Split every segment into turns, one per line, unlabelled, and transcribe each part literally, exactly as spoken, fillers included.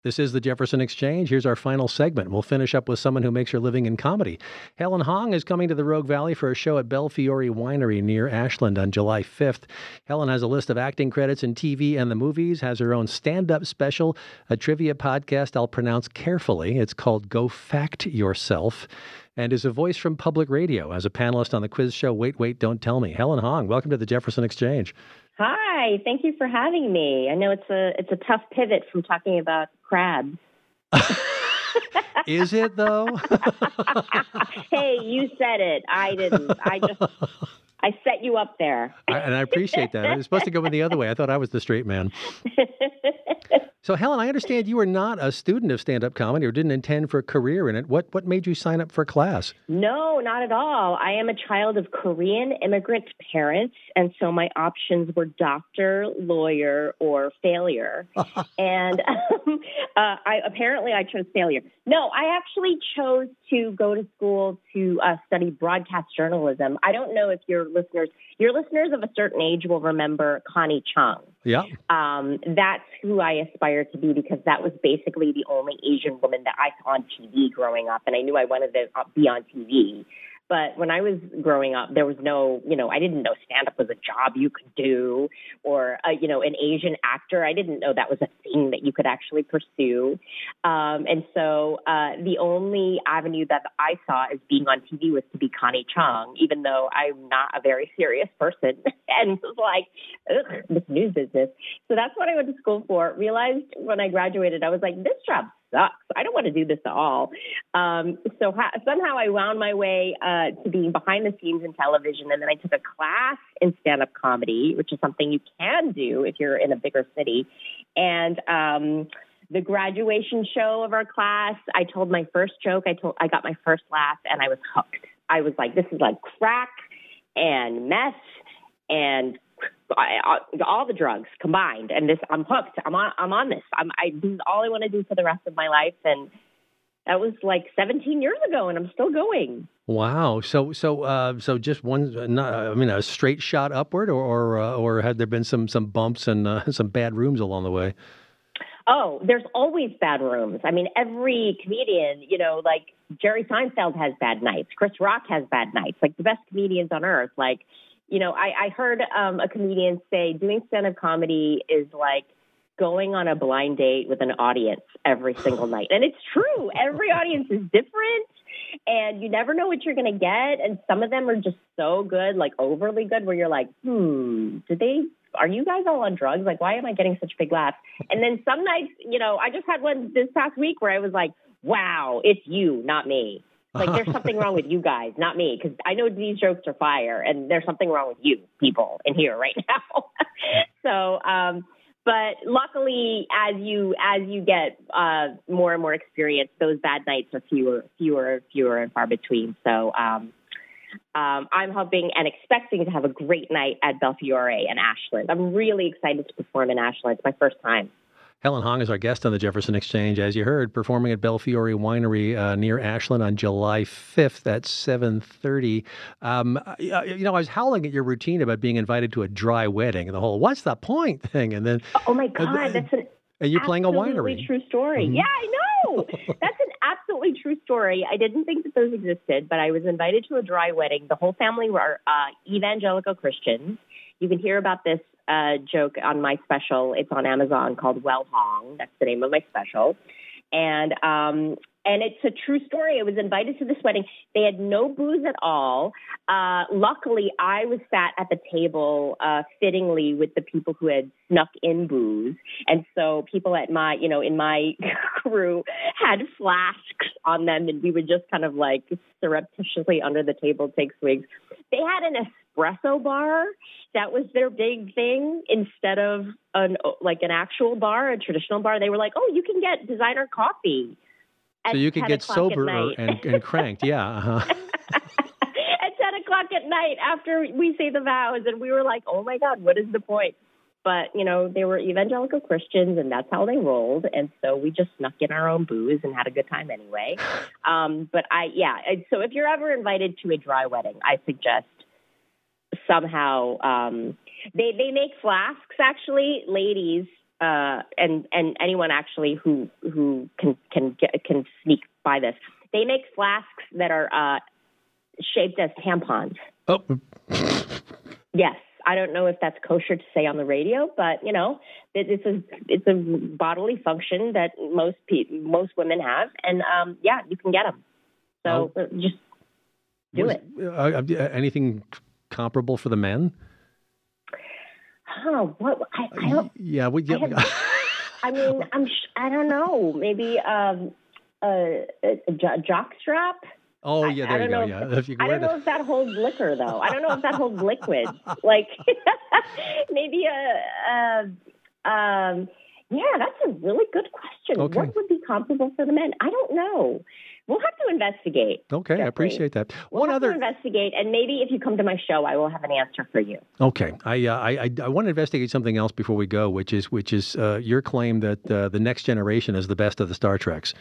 This is the Jefferson Exchange. Here's our final segment. We'll finish up with someone who makes her living in comedy. Helen Hong is coming to the Rogue Valley for a show at Belfiore Winery near Ashland on July fifth. Helen has a list of acting credits in T V and the movies, has her own stand-up special, a trivia podcast I'll pronounce carefully. It's called Go Fact Yourself, and is a voice from public radio as a panelist on the quiz show Wait, Wait, Don't Tell Me. Helen Hong, welcome to the Jefferson Exchange.
Hi, thank you for having me. I know it's a it's a tough pivot from talking about crabs.
Is it, though?
Hey, you said it. I didn't. I just, I set you up there.
I, and I appreciate that. I was supposed to go in the other way. I thought I was the straight man. So, Helen, I understand you were not a student of stand-up comedy or didn't intend for a career in it. What what made you sign up for a class?
No, not at all. I am a child of Korean immigrant parents, and so my options were doctor, lawyer, or failure. and um, uh, I apparently I chose failure. No, I actually chose to go to school to uh, study broadcast journalism. I don't know if your listeners, your listeners of a certain age will remember Connie Chung.
Yeah.
Um, that's who I aspire to be because that was basically the only Asian woman that I saw on T V growing up, and I knew I wanted to be on T V. But when I was growing up, there was no, you know, I didn't know stand-up was a job you could do or, uh, you know, an Asian actor. I didn't know that was a thing that you could actually pursue. Um, and so uh, the only avenue that I saw as being on T V was to be Connie Chung, even though I'm not a very serious person and was like, ugh, this news business. So that's what I went to school for. Realized when I graduated, I was like, this job sucks. I don't want to do this at all. Um, so ha- somehow I wound my way uh, to being behind the scenes in television. And then I took a class in stand-up comedy, which is something you can do if you're in a bigger city. And um, the graduation show of our class, I told my first joke. I told I got my first laugh and I was hooked. I was like, this is like crack and meth and I, I, all the drugs combined, and this I'm hooked. I'm on. I'm on this. I'm. I, this is all I want to do for the rest of my life, and that was like seventeen years ago, and I'm still going.
Wow. So, so, uh, so, just one. Uh, not, I mean, a straight shot upward, or, or, uh, or had there been some some bumps and uh, some bad rooms along the way?
Oh, there's always bad rooms. I mean, every comedian, you know, like Jerry Seinfeld has bad nights. Chris Rock has bad nights. Like the best comedians on earth, like. You know, I, I heard um, a comedian say doing stand-up comedy is like going on a blind date with an audience every single night. And it's true. Every audience is different, and you never know what you're going to get. And some of them are just so good, like overly good, where you're like, hmm, did they, are you guys all on drugs? Like, why am I getting such big laughs? And then some nights, you know, I just had one this past week where I was like, wow, it's you, not me. Like, there's something wrong with you guys, not me, because I know these jokes are fire, and there's something wrong with you people in here right now. so, um, but luckily, as you as you get uh, more and more experience, those bad nights are fewer, fewer, fewer and far between. So, um, um, I'm hoping and expecting to have a great night at Belfiore and Ashland. I'm really excited to perform in Ashland. It's my first time.
Helen Hong is our guest on the Jefferson Exchange, as you heard, performing at Belfiore Winery uh, near Ashland on July fifth at seven thirty. Um, you know, I was howling at your routine about being invited to a dry wedding and the whole "what's the point" thing, and then
oh my god, uh, that's an
and you're playing a winery.
Absolutely true story.
Mm-hmm.
Yeah, I know. That's an absolutely true story. I didn't think that those existed, but I was invited to a dry wedding. The whole family were uh, evangelical Christians. You can hear about this uh, joke on my special. It's on Amazon called Well Hong. That's the name of my special. And um, and it's a true story. I was invited to this wedding. They had no booze at all. Uh, luckily, I was sat at the table uh, fittingly with the people who had snuck in booze. And so people at my, you know, in my crew had flasks on them, and we would just kind of like surreptitiously under the table take swigs. They had an espresso bar. That was their big thing instead of an like an actual bar, a traditional bar. They were like, oh, you can get designer coffee.
So you could get sober and, and cranked. Yeah. Uh-huh.
At ten o'clock at night after we say the vows. And we were like, oh, my God, what is the point? But, you know, they were evangelical Christians, and that's how they rolled. And so we just snuck in our own booze and had a good time anyway. Um, but I, yeah. So if you're ever invited to a dry wedding, I suggest somehow um, they, they make flasks, actually, ladies. uh, and and anyone actually who who can can get, can sneak by this. They make flasks that are uh, shaped as tampons.
Oh,
yes. I don't know if that's kosher to say on the radio, but you know, it, it's a it's a bodily function that most pe- most women have, and um, yeah, you can get them. So oh. just do
Was,
it.
Uh, anything comparable for the men?
Oh, what? I, I don't.
Yeah, we. Yeah,
I, have, I mean, I'm. I don't know. Maybe um, a, a, a jock strap.
Oh yeah, there
I, I
you go.
know
Yeah, if you
I don't know if that holds liquor though. I don't know if that holds liquid. Like maybe a, a um, yeah, that's a really good question.
Okay.
What would be comparable for the men? I don't know. We'll have to investigate.
Okay,
Jeffrey.
I appreciate that.
We'll
One
have
other
to investigate, and maybe if you come to my show, I will have an answer for you.
Okay, I uh, I, I I want to investigate something else before we go, which is which is uh, your claim that uh, the next generation is the best of the Star Treks.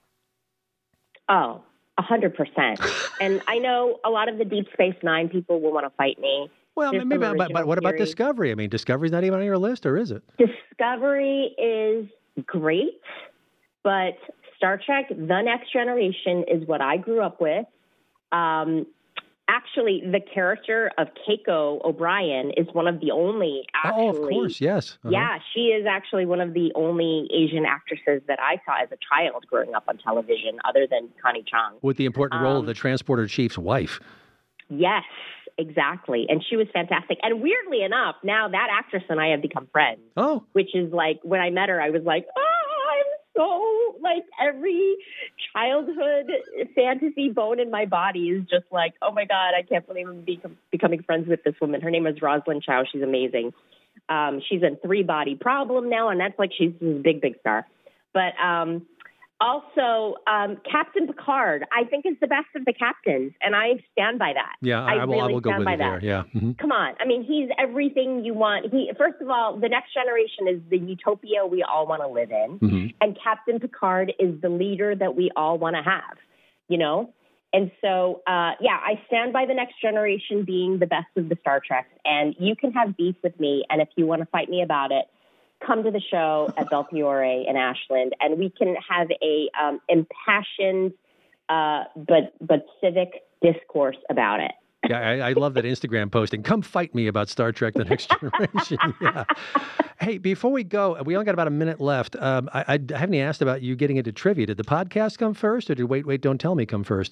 Oh. A hundred percent. And I know a lot of the Deep Space Nine people will want to fight me.
Well,
There's
maybe, but, but what about
theories.
Discovery? I mean, Discovery's not even on your list, or is it?
Discovery is great, but Star Trek: The Next Generation is what I grew up with. Um, actually, the character of Keiko O'Brien is one of the only. Actually,
oh, of course, yes. Uh-huh.
Yeah, she is actually one of the only Asian actresses that I saw as a child growing up on television, other than Connie Chung.
With the important role
um,
of the transporter chief's wife.
Yes, exactly. And she was fantastic. And weirdly enough, now that actress and I have become friends.
Oh.
Which is like, when I met her, I was like, oh, I'm so, like, every childhood fantasy bone in my body is just like, oh my God, I can't believe I'm be- becoming friends with this woman. Her name is Rosalind Chow. She's amazing. Um, she's in Three Body Problem now, and that's like, she's a big, big star. But um, also, um, Captain Picard, I think, is the best of the captains, and I stand by that.
Yeah, I, I will,
really
I will go
stand
with
by
you there.
that.
Yeah. Mm-hmm.
Come on. I mean, he's everything you want. He, first of all, the next generation is the utopia we all want to live in,
Mm-hmm.
and Captain Picard is the leader that we all want to have, you know? And so, uh, yeah, I stand by the next generation being the best of the Star Treks, and you can have beef with me, and if you want to fight me about it, come to the show at Belfiore in Ashland, and we can have a um, impassioned uh, but but civic discourse about it.
Yeah, I, I love that Instagram posting. Come fight me about Star Trek: The Next Generation. Yeah. Hey, before we go, we only got about a minute left. Um, I, I haven't even asked about you getting into trivia. Did the podcast come first, or did Wait, Wait, Don't Tell Me come first?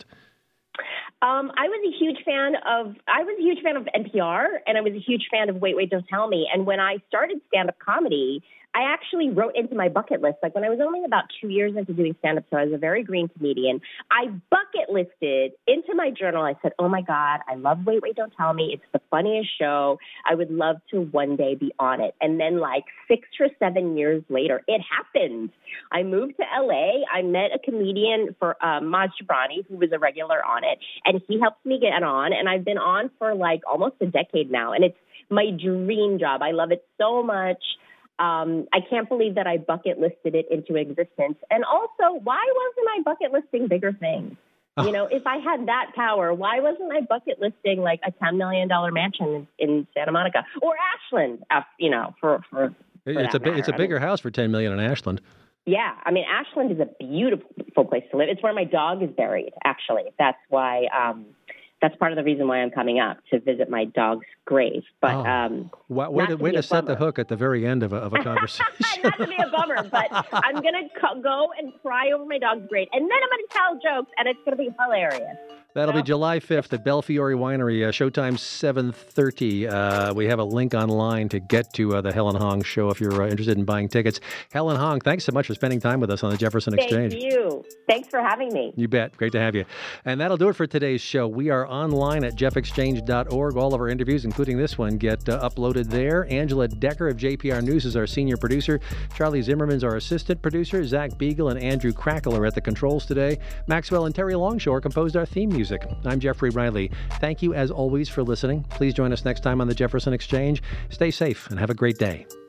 Um, I was a huge fan of, I was a huge fan of N P R, and I was a huge fan of Wait, Wait, Don't Tell Me. And when I started stand-up comedy, I actually wrote into my bucket list, like when I was only about two years into doing stand-up, so I was a very green comedian, I bucket listed into my journal. I said, oh my God, I love Wait, Wait, Don't Tell Me. It's the funniest show. I would love to one day be on it. And then like six or seven years later, it happened. I moved to L A. I met a comedian for uh, Maz Jobrani, who was a regular on it, and he helped me get on. And I've been on for like almost a decade now, and it's my dream job. I love it so much. Um, I can't believe that I bucket listed it into existence. And also, why wasn't I bucket listing bigger things? Oh. You know, if I had that power, why wasn't I bucket listing like a ten million dollars mansion in, in Santa Monica or Ashland, uh, you know, for, for, for
it's a
matter.
It's a bigger
I mean,
house for ten million dollars in Ashland.
Yeah. I mean, Ashland is a beautiful place to live. It's where my dog is buried, actually. That's why, um, that's part of the reason why I'm coming up, to visit my dog's grave. But
oh.
um,
way, way to, way to set the hook at the very end of a, of a conversation.
Not to be a bummer, but I'm going to co- go and cry over my dog's grave, and then I'm going to tell jokes, and it's going to be hilarious.
That'll be July fifth at Belfiore Winery. Uh, showtime seven thirty. Uh, we have a link online to get to uh, the Helen Hong show if you're uh, interested in buying tickets. Helen Hong, thanks so much for spending time with us on the Jefferson Exchange.
Thank you. Thanks for having me.
You bet. Great to have you. And that'll do it for today's show. We are online at jeff exchange dot org. All of our interviews, including this one, get uh, uploaded there. Angela Decker of J P R News is our senior producer. Charlie Zimmerman's our assistant producer. Zach Beagle and Andrew Crackle are at the controls today. Maxwell and Terry Longshore composed our theme music. I'm Jeffrey Riley. Thank you, as always, for listening. Please join us next time on the Jefferson Exchange. Stay safe and have a great day.